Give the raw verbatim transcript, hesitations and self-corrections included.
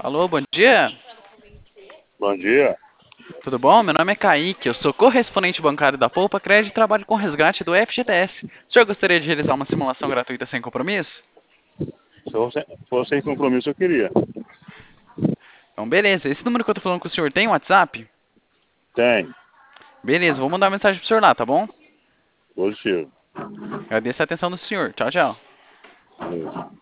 Alô, bom dia. Bom dia. Tudo bom? Meu nome é Kaique, eu sou correspondente bancário da Poupa Crédito e trabalho com resgate do F G T S. O senhor gostaria de realizar uma simulação gratuita sem compromisso? Se fosse, fosse sem compromisso, eu queria. Então, beleza. Esse número que eu tô falando com o senhor tem WhatsApp? Tem. Beleza, vou mandar uma mensagem pro senhor lá, tá bom? Positivo. Agradeço a atenção do senhor. Tchau, tchau. Isso.